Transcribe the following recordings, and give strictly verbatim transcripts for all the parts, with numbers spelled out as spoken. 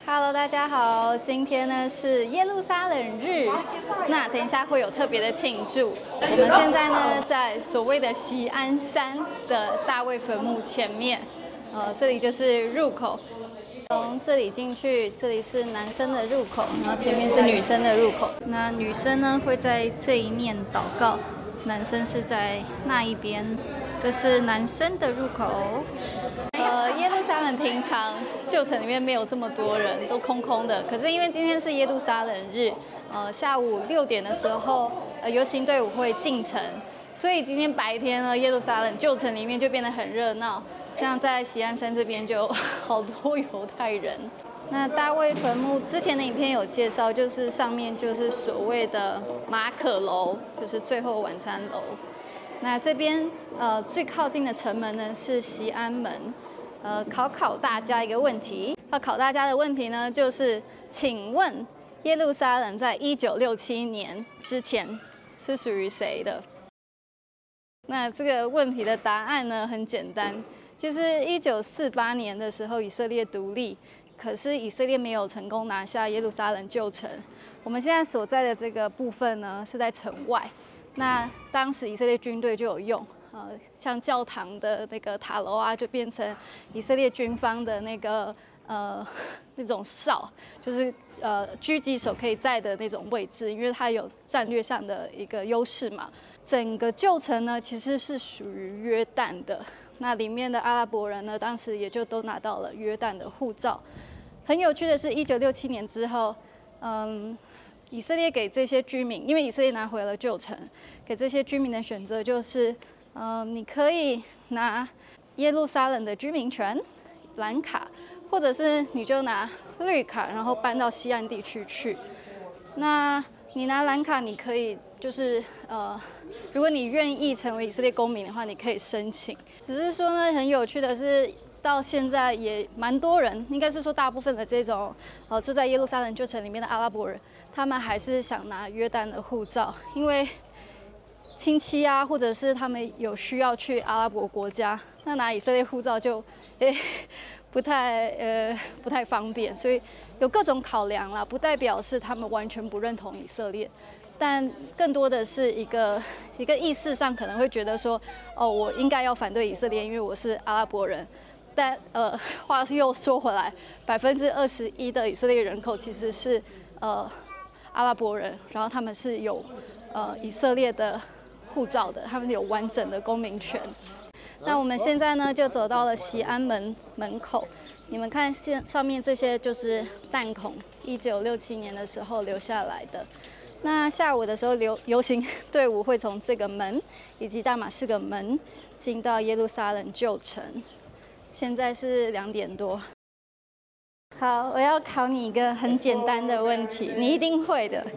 Hello， 大家好，今天呢是耶路撒冷日，那等一下会有特别的庆祝。我们现在呢在所谓的锡安山的大卫坟墓前面，呃，这里就是入口。从这里进去，这里是男生的入口，然后前面是女生的入口。那女生呢会在这一面祷告，男生是在那一边。这是男生的入口。呃，耶路撒冷平常旧城里面没有这么多人，都空空的。可是因为今天是耶路撒冷日，呃，下午六点的时候，呃，游行队伍会进城，所以今天白天呢，耶路撒冷旧城里面就变得很热闹。像在锡安山这边就好多犹太人。那大卫坟墓之前的影片有介绍，就是上面就是所谓的马可楼，就是最后晚餐楼。那这边呃最靠近的城门呢是锡安门。呃，考考大家一个问题，要考大家的问题呢，就是请问耶路撒冷在一九六七年之前是属于谁的？那这个问题的答案呢很简单，就是一九四八年的时候以色列独立，可是以色列没有成功拿下耶路撒冷旧城。我们现在所在的这个部分呢是在城外，那当时以色列军队就有用。呃，像教堂的那个塔楼啊，就变成以色列军方的那个呃那种哨，就是呃狙击手可以在的那种位置，因为它有战略上的一个优势嘛。整个旧城呢，其实是属于约旦的，那里面的阿拉伯人呢，当时也就都拿到了约旦的护照。很有趣的是，一九六七年之后，嗯。以色列给这些居民，因为以色列拿回了旧城，给这些居民的选择就是，嗯、呃，你可以拿耶路撒冷的居民权蓝卡，或者是你就拿绿卡，然后搬到西岸地区去。那你拿蓝卡，你可以就是呃，如果你愿意成为以色列公民的话，你可以申请。只是说呢，很有趣的是。到现在也蛮多人，应该是说大部分的这种呃住在耶路撒冷旧城里面的阿拉伯人，他们还是想拿约旦的护照，因为亲戚啊，或者是他们有需要去阿拉伯国家，那拿以色列护照就诶不太呃不太方便，所以有各种考量啦，不代表是他们完全不认同以色列。但更多的是一个一个意识上可能会觉得说，哦，我应该要反对以色列，因为我是阿拉伯人。但呃，话又说回来，百分之二十一的以色列人口其实是呃阿拉伯人，然后他们是有呃以色列的护照的，他们有完整的公民权。那我们现在呢就走到了锡安门门口，你们看现上面这些就是弹孔，一九六七年的时候留下来的。那下午的时候游游行队伍会从这个门以及大马士革门进到耶路撒冷旧城。现在是两点多。好，我要考你一个很简单的问题，你一定会的。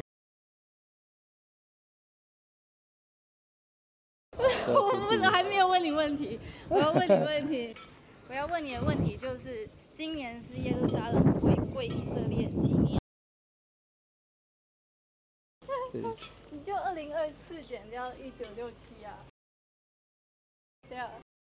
我不是还没有问你问题，我要问你问题，我要问你的问题就是，今年是耶路撒冷回归以色列几年？你就二零二四减掉一九六七啊？对啊。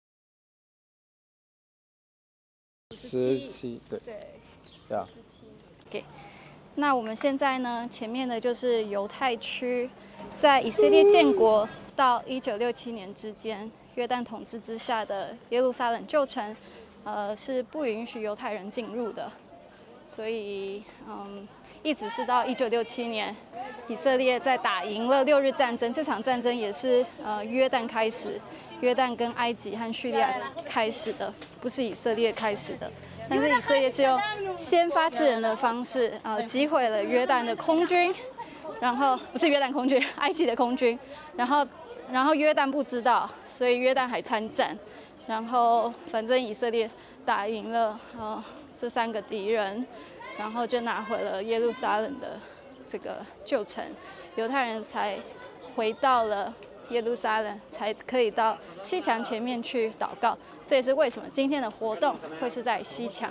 十七，对对， 对啊。 十七。OK， 那我们现在呢，前面的就是犹太区，在以色列建国到一九六七年之间，约旦统治之下的耶路撒冷旧城，呃，是不允许犹太人进入的。所以，嗯，一直是到一九六七年，以色列在打赢了六日战争，这场战争也是呃约旦开始，约旦跟埃及和叙利亚开始的，不是以色列开始的。但是以色列是用先发制人的方式，呃，击毁了约旦的空军，然后不是约旦空军，埃及的空军，然后然后约旦不知道，所以约旦还参战，然后反正以色列打赢了，呃。这三个敌人，然后就拿回了耶路撒冷的这个旧城，犹太人才回到了耶路撒冷，才可以到西墙前面去祷告。这也是为什么今天的活动会是在西墙。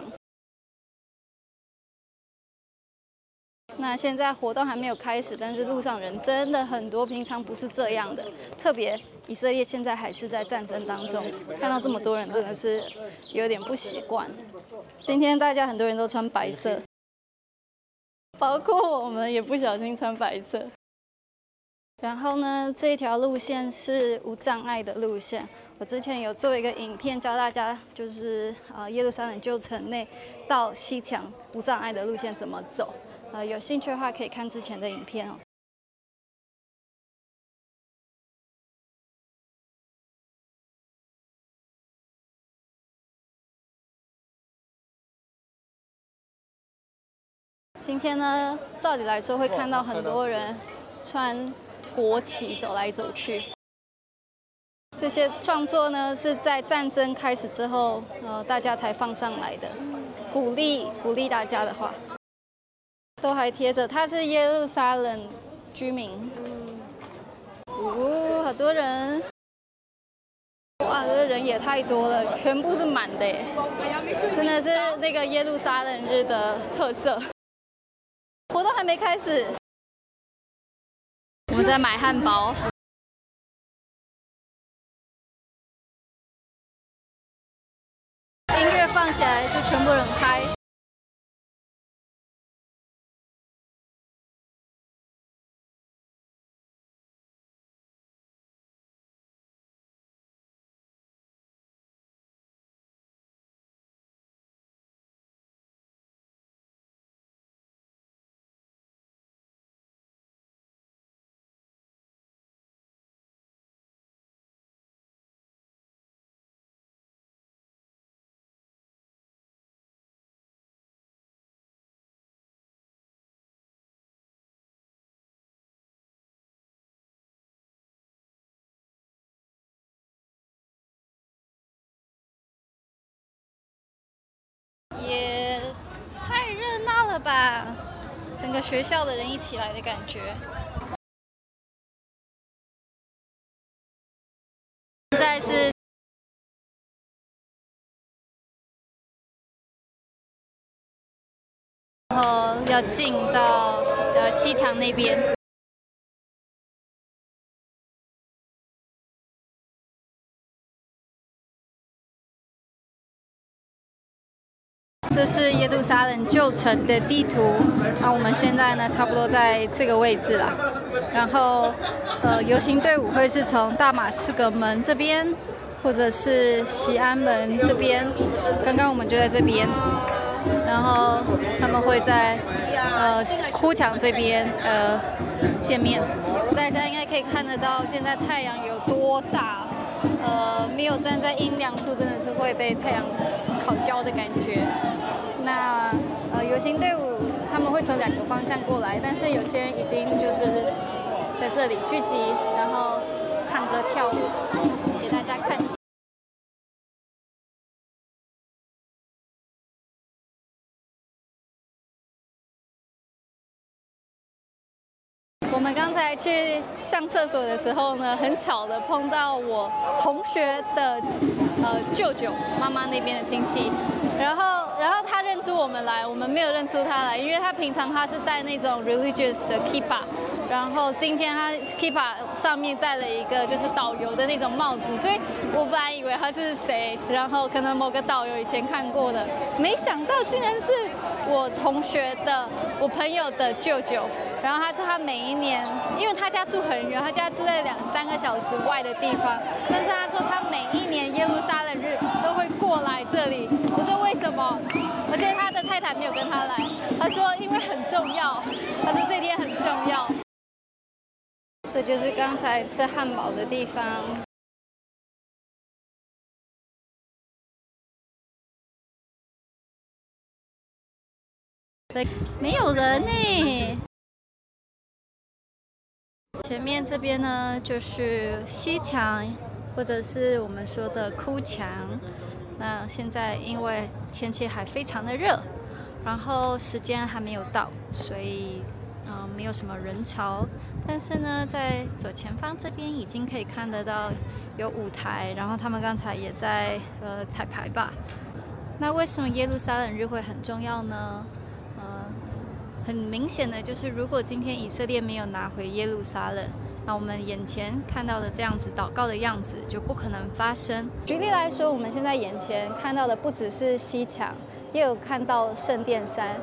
那现在活动还没有开始，但是路上人真的很多，平常不是这样的。特别以色列现在还是在战争当中，看到这么多人真的是有点不习惯。今天大家很多人都穿白色。 包括我们也不小心穿白色。然后呢，这一条路线是无障碍的路线。我之前有做一个影片教大家，就是呃耶路撒冷旧城内到西墙无障碍的路线怎么走。呃，有兴趣的话可以看之前的影片哦。今天呢，照理来说会看到很多人穿国旗走来走去。这些创作呢是在战争开始之后，呃，大家才放上来的，鼓励鼓励大家的话，都还贴着。他是耶路撒冷居民，哦，好多人，哇，这人也太多了，全部是满的耶，真的是那个耶路撒冷日的特色。活动还没开始，我们在买汉堡。音乐放起来就全部人嗨。也太热闹了吧！整个学校的人一起来的感觉。现在是然后要进到呃西墙那边。这是耶路撒冷旧城的地图，那我们现在呢，差不多在这个位置啦。然后，呃，游行队伍会是从大马士革门这边，或者是西安门这边。刚刚我们就在这边，然后他们会在呃哭墙这边呃见面。大家应该可以看得到，现在太阳有多大。呃，没有站在阴凉处，真的是会被太阳烤焦的感觉。那呃，游行队伍他们会从两个方向过来，但是有些人已经就是在这里聚集，然后唱歌跳舞给大家看。我们刚才去上厕所的时候呢，很巧的碰到我同学的呃舅舅妈妈那边的亲戚，然后然后他认出我们来，我们没有认出他来，因为他平常他是戴那种 religious 的 kippa， 然后今天他 kippa 上面戴了一个就是导游的那种帽子，所以我本来以为他是谁，然后可能某个导游以前看过的，没想到竟然是我同学的我朋友的舅舅。然后他说他每一年，因为他家住很远，他家住在两三个小时外的地方，但是他说他每一年耶路撒冷日都会过来这里。我说为什么？而且他的太太没有跟他来，他说因为很重要，他说这天很重要。这就是刚才吃汉堡的地方。没有人呢。前面这边呢，就是西墙，或者是我们说的哭墙。那现在因为天气还非常的热，然后时间还没有到，所以嗯、呃、没有什么人潮。但是呢，在左前方这边已经可以看得到有舞台，然后他们刚才也在呃彩排吧。那为什么耶路撒冷日会很重要呢？呃。很明显的就是，如果今天以色列没有拿回耶路撒冷，那我们眼前看到的这样子祷告的样子就不可能发生。举例来说，我们现在眼前看到的不只是西墙，也有看到圣殿山。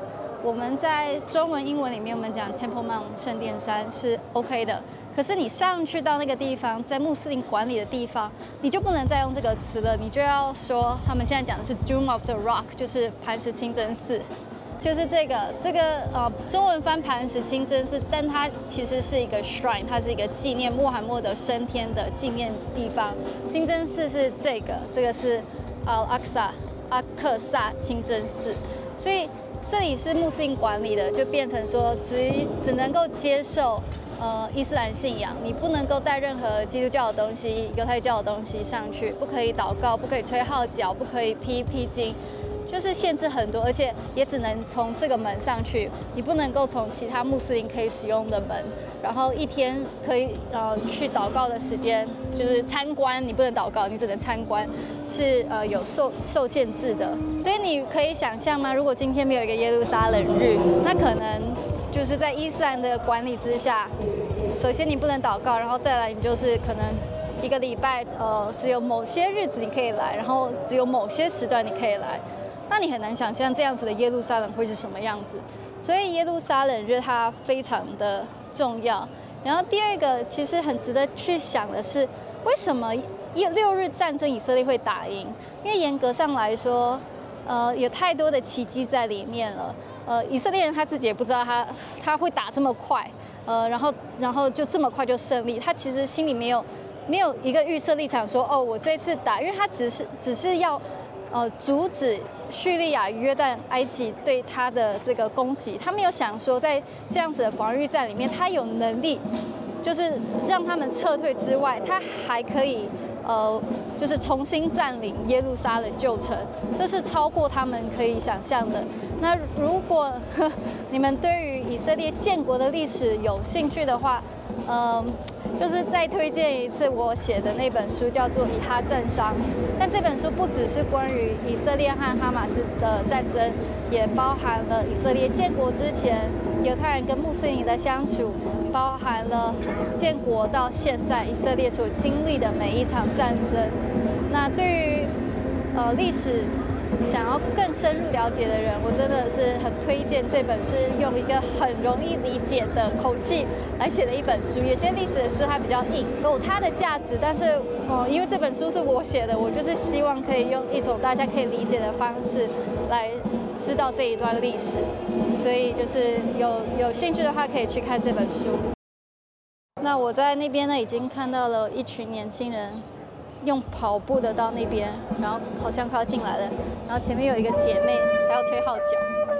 我们在中文、英文里面，我们讲 Temple Mount 圣殿山是 OK 的。可是你上去到那个地方，在穆斯林管理的地方，你就不能再用这个词了，你就要说他们现在讲的是 Dome of the Rock， 就是磐石清真寺。就是这个这个呃，中文翻磐石清真寺，但它其实是一个 shrine， 它是一个纪念穆罕默德升天的纪念地方。清真寺是这个，这个是 Al Aqsa 阿克萨清真寺，所以这里是穆斯林管理的，就变成说只只能够接受呃伊斯兰信仰，你不能够带任何基督教的东西、犹太教的东西上去，不可以祷告，不可以吹号角，不可以披披巾。就是限制很多，而且也只能从这个门上去，你不能够从其他穆斯林可以使用的门。然后一天可以呃去祷告的时间，就是参观，你不能祷告，你只能参观，是呃有受受限制的。所以你可以想象吗？如果今天没有一个耶路撒冷日，那可能就是在伊斯兰的管理之下，首先你不能祷告，然后再来你就是可能一个礼拜呃只有某些日子你可以来，然后只有某些时段你可以来。那你很难想象这样子的耶路撒冷会是什么样子，所以耶路撒冷日它非常的重要。然后第二个其实很值得去想的是，为什么六日战争以色列会打赢？因为严格上来说，呃，有太多的奇迹在里面了。呃，以色列人他自己也不知道他他会打这么快，呃，然后然后就这么快就胜利，他其实心里没有没有一个预设立场说，哦，我这次打，因为他只是只是要。呃，阻止叙利亚、约旦、埃及对他的这个攻击，他没有想说在这样子的防御战里面，他有能力，就是让他们撤退之外，他还可以呃，就是重新占领耶路撒冷旧城，这是超过他们可以想象的。那如果呵你们对于以色列建国的历史有兴趣的话，嗯、呃。就是再推荐一次我写的那本书，叫做《以哈战伤》。但这本书不只是关于以色列和哈马斯的战争，也包含了以色列建国之前犹太人跟穆斯林的相处，包含了建国到现在以色列所经历的每一场战争。那对于呃历史想要更深入了解的人，我真的是很推荐这本，是用一个很容易理解的口气来写的一本书。有些历史的书它比较硬，有它的价值，但是哦、呃，因为这本书是我写的，我就是希望可以用一种大家可以理解的方式来知道这一段历史。所以就是有有兴趣的话，可以去看这本书。那我在那边呢，已经看到了一群年轻人。用跑步的到那边，然后好像快要进来了，然后前面有一个姐妹，还要吹号角。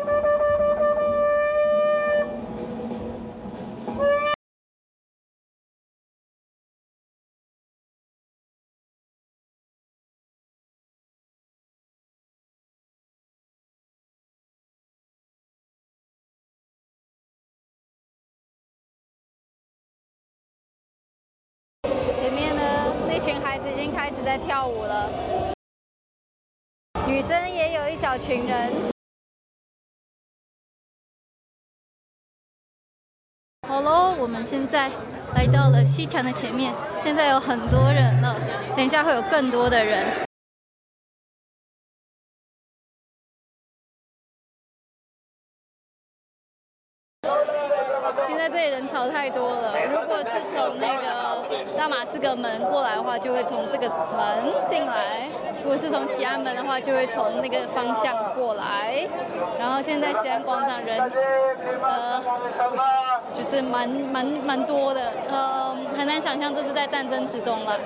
前面呢，那群孩子已经开始在跳舞了，女生也有一小群人。好喽，我们现在来到了西墙的前面，现在有很多人了，等一下会有更多的人。现在这里人潮太多了，如果是从那个大马士革门过来的话，就会从这个门进来；如果是从西安门的话，就会从那个方向过来。然后现在西安广场人，呃，就是蛮蛮蛮多的，呃，很难想象这是在战争之中了。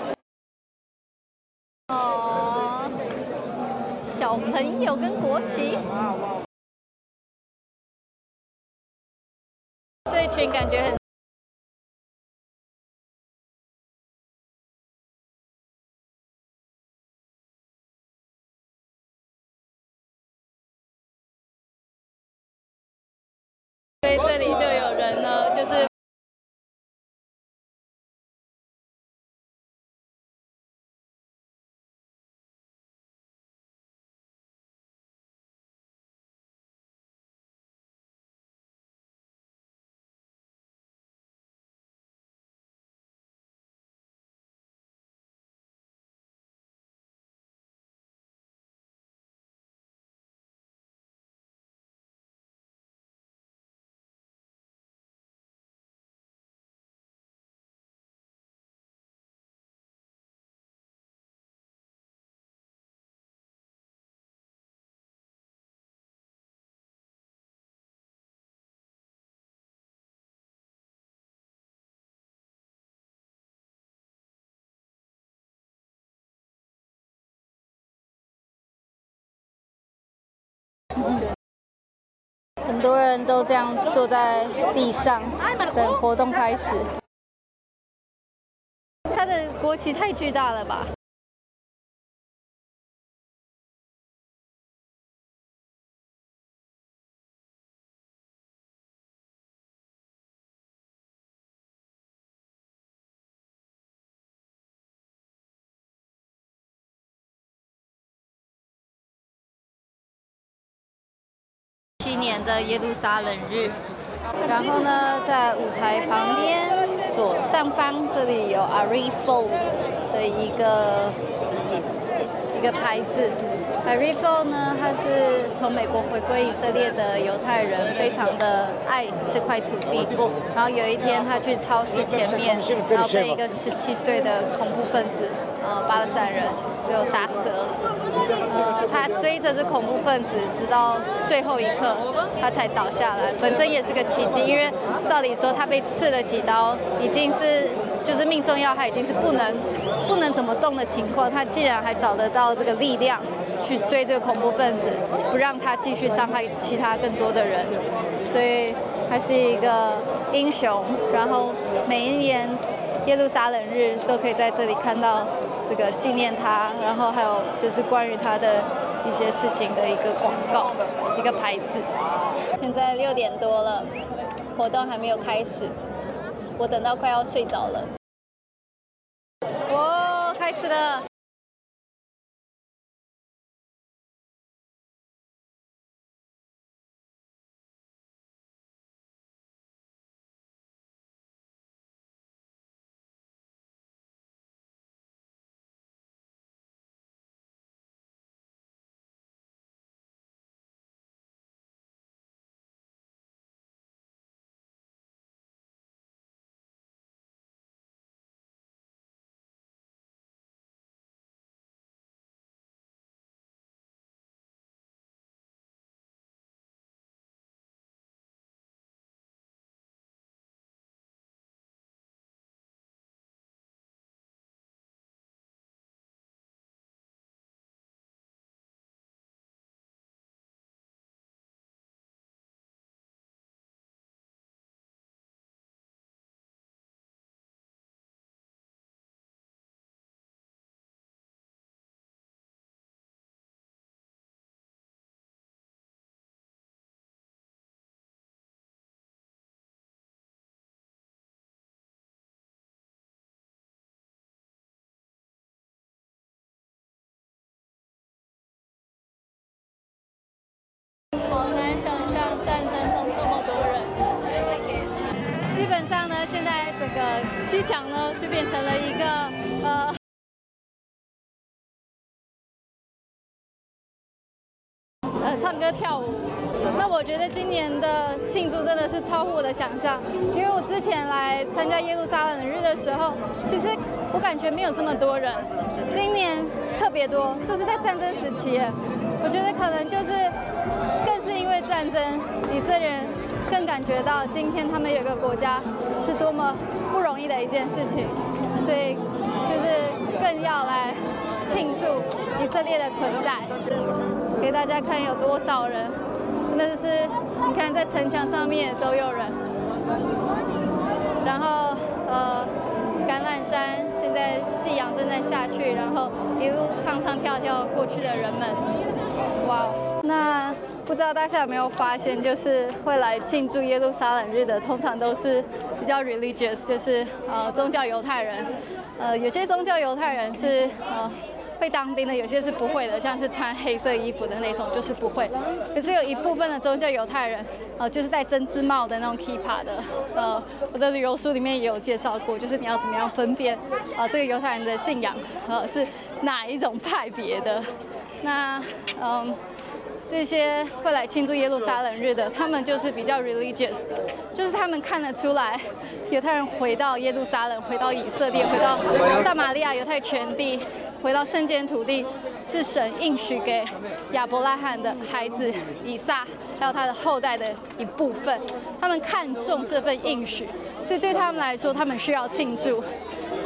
哦，小朋友跟国旗。这一群感觉很。所以这里就有人呢，就是很多人都这样坐在地上等活动开始。它的国旗太巨大了吧？七年的耶路撒冷日，然后呢，在舞台旁边左上方这里有 Arifo 的一个一个牌子。Arifo 呢，他是从美国回归以色列的犹太人，非常的爱这块土地。然后有一天他去超市前面，然后被一个十七岁的恐怖分子，呃，巴勒斯坦人就杀死了。呃，他追着这恐怖分子，直到最后一刻，他才倒下来。本身也是个奇迹，因为照理说他被刺了几刀，已经是就是命中要害，已经是不能不能怎么动的情况，他竟然还找得到这个力量去追这个恐怖分子，不让他继续伤害其他更多的人，所以他是一个英雄。然后每一年耶路撒冷日都可以在这里看到这个纪念他，然后还有就是关于他的一些事情的一个广告，一个牌子。现在六点多了，活动还没有开始，我等到快要睡着了。哦，开始了。好难想象战争中这么多人。基本上呢，现在整个西墙呢就变成了一个呃。呃，唱歌跳舞。那我觉得今年的庆祝真的是超乎我的想象，因为我之前来参加耶路撒冷日的时候，其实我感觉没有这么多人，今年特别多，这是在战争时期，我觉得可能就是更是因为战争，以色列人更感觉到今天他们有个国家是多么不容易的一件事情，所以就是更要来庆祝以色列的存在。给大家看有多少人，真的是你看在城墙上面都有人，然后呃橄榄山现在夕阳正在下去，然后一路唱唱跳跳过去的人们，哇！那不知道大家有没有发现，就是会来庆祝耶路撒冷日的，通常都是比较 religious， 就是呃宗教犹太人，呃有些宗教犹太人是呃。会当兵的，有些是不会的，像是穿黑色衣服的那种就是不会。可是有一部分的宗教犹太人，呃，就是戴针织帽的那种 kippa 的，呃，我的旅游书里面也有介绍过，就是你要怎么样分辨，呃，这个犹太人的信仰，呃，是哪一种派别的。那，嗯。这些会来庆祝耶路撒冷日的，他们就是比较 religious 的，就是他们看得出来，犹太人回到耶路撒冷，回到以色列，回到撒玛利亚犹太全地，回到圣洁土地，是神应许给亚伯拉罕的孩子以撒，还有他的后代的一部分。他们看重这份应许，所以对他们来说，他们需要庆祝。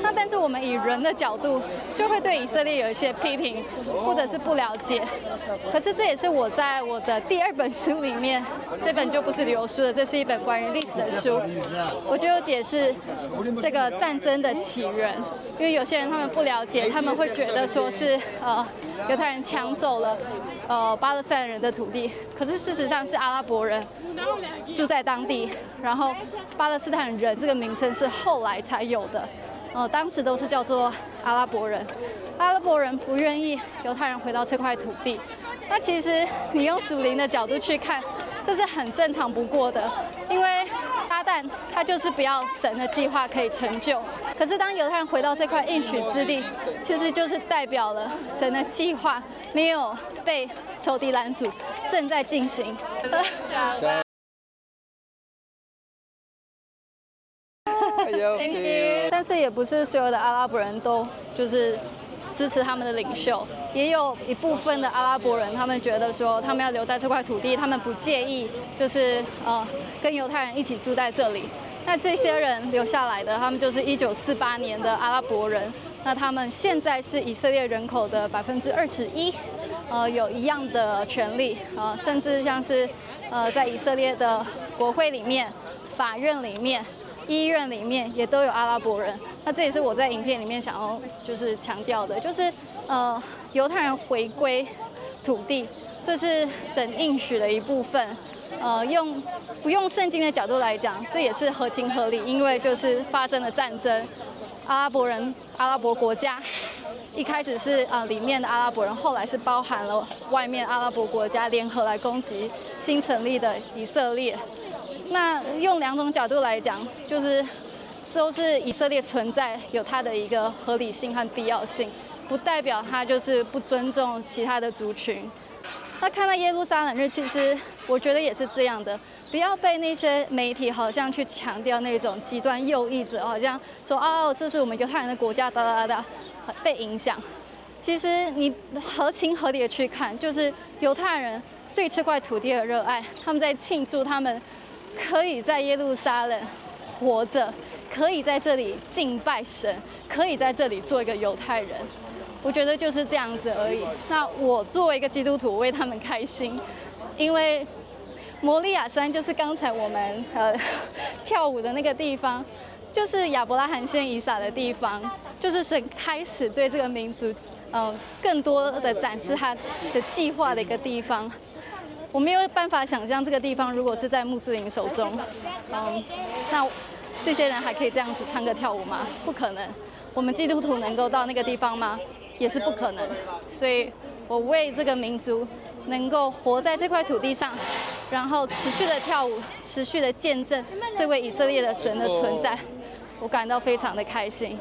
那但是我们以人的角度，就会对以色列有一些批评，或者是不了解。可是这也是我在我的第二本书里面，这本就不是旅游书了，这是一本关于历史的书，我就有解释这个战争的起源。因为有些人他们不了解，他们会觉得说是呃犹太人抢走了呃巴勒斯坦人的土地，可是事实上是阿拉伯人住在当地，然后巴勒斯坦人这个名称是后来才有的。呃，当时都是叫做阿拉伯人，阿拉伯人不愿意犹太人回到这块土地。那其实你用属灵的角度去看，这是很正常不过的，因为撒旦他就是不要神的计划可以成就。可是当犹太人回到这块应许之地，其实就是代表了神的计划没有被仇敌拦阻，正在进行。Thank you。但是也不是所有的阿拉伯人都就是支持他们的领袖，也有一部分的阿拉伯人，他们觉得说他们要留在这块土地，他们不介意就是呃跟犹太人一起住在这里。那这些人留下来的，他们就是一九四八年的阿拉伯人，那他们现在是以色列人口的百分之二十一，呃，有一样的权利，呃，甚至像是呃在以色列的国会里面、法院里面。医院里面也都有阿拉伯人，那这也是我在影片里面想要就是强调的，就是呃犹太人回归土地，这是神应许的一部分。呃，用不用圣经的角度来讲，这也是合情合理，因为就是发生了战争，阿拉伯人、阿拉伯国家一开始是啊、呃、里面的阿拉伯人，后来是包含了外面阿拉伯国家联合来攻击新成立的以色列。那用两种角度来讲，就是都是以色列存在有它的一个合理性和必要性，不代表它就是不尊重其他的族群。那看到耶路撒冷日，其实我觉得也是这样的，不要被那些媒体好像去强调那种极端右翼者，好像说哦这是我们犹太人的国家，哒哒哒哒，被影响。其实你合情合理的去看，就是犹太人对这块土地的热爱，他们在庆祝他们可以在耶路撒冷活着，可以在这里敬拜神，可以在这里做一个犹太人。我觉得就是这样子而已。那我作为一个基督徒，我为他们开心，因为摩利亚山就是刚才我们呃跳舞的那个地方，就是亚伯拉罕献以撒的地方，就是神开始对这个民族嗯、呃、更多的展示他的计划的一个地方。我没有办法想象这个地方如果是在穆斯林手中，嗯，那这些人还可以这样子唱歌跳舞吗？不可能。我们基督徒能够到那个地方吗？也是不可能。所以我为这个民族能够活在这块土地上，然后持续的跳舞，持续的见证这位以色列的神的存在，我感到非常的开心。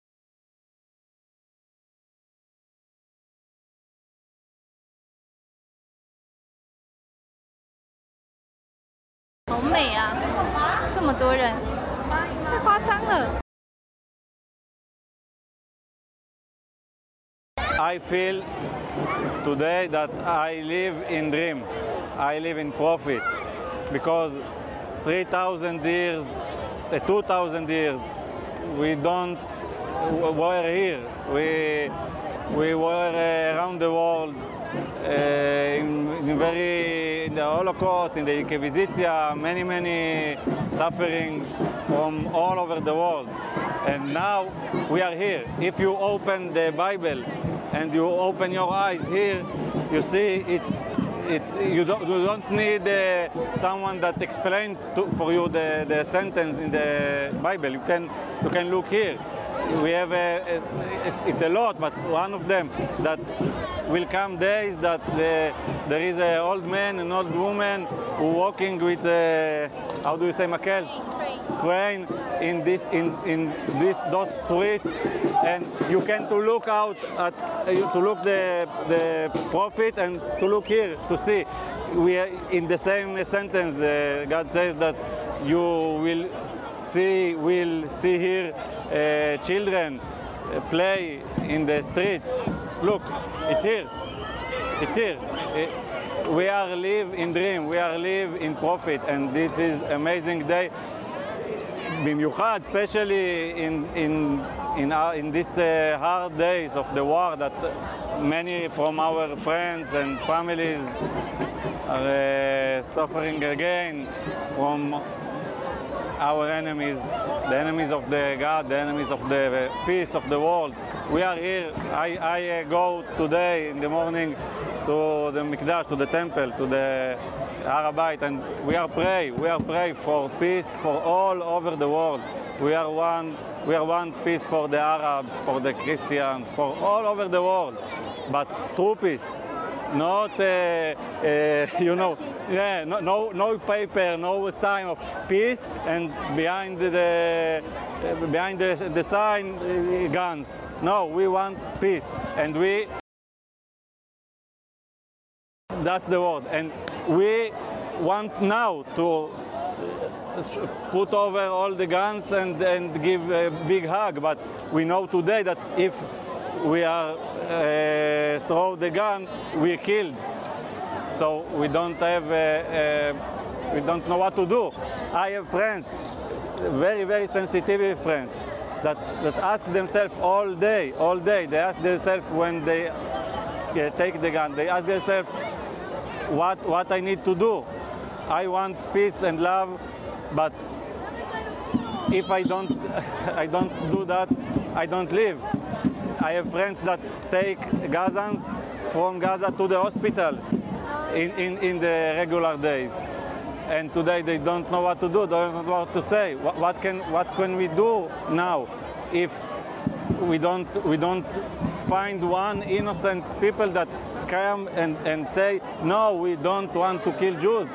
好美啊！这么多人，太夸张了。 I feel today that I live in dream. I live in prophet because three thousand years, uh, two thousand years, we don't were here. We we were uh, around the world. Uh, in, in very in the Holocaust, in the Inquisition, many many suffering from all over the world, and now we are here. If you open the Bible and you open your eyes here, you see it's it's you don't you don't need uh, someone that explains for you the, the sentence in the Bible. You can you can look here. We have a, a it's, it's a lot, but one of them that will come days that the, there is an old man, an old woman who walking with a, how do you say makel? Crane in this in in this those streets, and you can to look out at to look the the prophet and to look here to see. We are in the same sentence. Uh, God says that you will see will see here uh, children uh, play in the streets. Look, it's here. It's here. Uh, we are live in dream. We are live in prophet, and this is amazing day. במיוחד, especially in, in, in, our, in these uh, hard days of the war that many from our friends and families are uh, suffering again from our enemies, the enemies of the God, the enemies of the peace of the world. We are here. I, I uh, go today in the morning to the Mikdash, to the temple, to the Har HaBayit, and we are pray. We are pray for peace for all over the world. We are one. We are one peace for the Arabs, for the Christians, for all over the world. But true peace. Not, uh, uh, you know, yeah, no, no, no paper, no sign of peace, and behind the uh, behind the, the sign, uh, guns. No, we want peace, and we. That's the word, and we want now to put over all the guns and and give a big hug. But we know today that if we are uh, throw the gun, we killed. So we don't have, uh, uh, we don't know what to do. I have friends, very, very sensitive friends, that, that ask themselves all day, all day. They ask themselves when they uh, take the gun, they ask themselves what, what I need to do. I want peace and love, but if I don't, I don't do that, I don't live. I have friends that take Gazans from Gaza to the hospitals in, in, in the regular days. And today they don't know what to do, they don't know what to say. What, what, can, what can we do now if we don't, we don't find one innocent people that come and, and say, no, we don't want to kill Jews?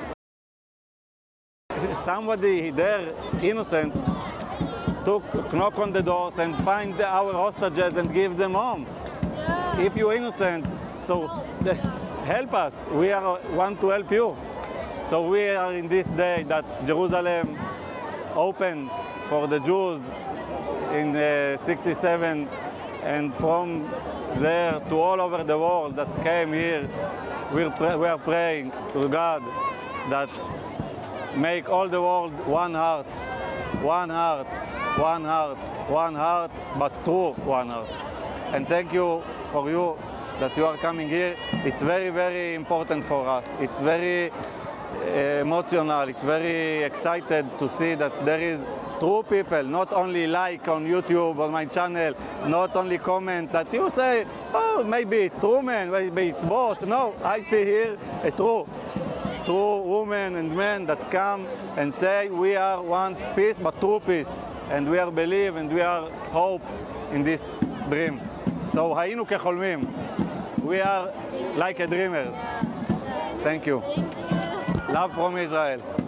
Somebody there, innocent, to knock on the doors and find our hostages and give them home. Yeah. If you're innocent, so no. help us. We are, want to help you. So we are in this day that Jerusalem opened for the Jews in uh, sixty-seven, and from there to all over the world that came here, we're we are praying to God that make all the world one heart, one heart. One heart, one heart, but true one heart. And thank you for you that you are coming here. It's very, very important for us. It's very uh, emotional. It's very excited to see that there is true people, not only like on YouTube on my channel, not only comment that you say, oh, maybe it's true man, maybe it's both. No, I see here a true. True women and men that come and say we are want peace, but true peace. And we are believe and we are hope in this dream. So היינו כחולמים. We are like a dreamers. Thank you. Love from Israel.